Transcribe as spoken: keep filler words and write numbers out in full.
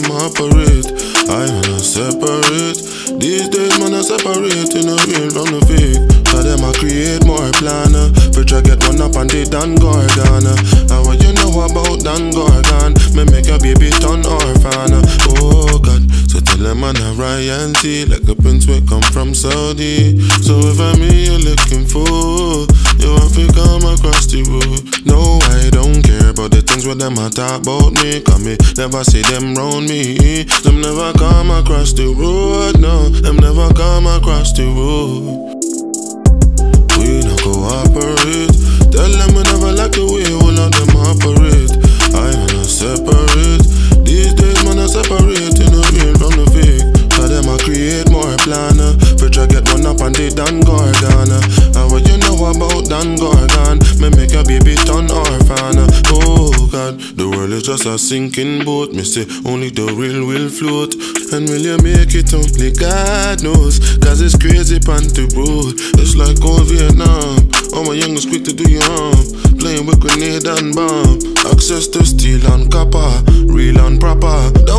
them operate. I wanna separate. These days, man, I separate in the real from the fake. For them, I create more planner. Bitch, I get one up and they done Gorgana. And what you know about Dan Gorgon? Me make your baby turn orphan. Oh God, so tell them I'm a royalty, like a prince we come from Saudi. So if I'm me you're looking for, you have to come across the road. No, I don't care about the things with them I talk about me. Cause me never see them round me. Them never come across the road, no. Them never come across the road. We not cooperate. Tell them we never like the way all of them operate. I wanna separate. These days man I separate in the real from the fake. For them I create more planner. Bitch I get one up and they done Gorgana. And what you know about Dan Gorgon? Me make your baby turn orphan. Oh God, the world is just a sinking boat. Me say only the real will float. And will you make it? Only God knows. Cause it's crazy pan the road. It's like old Vietnam. All my youngest quick to do you harm. Playing with grenade and bomb. Access to steel and copper. Real and proper.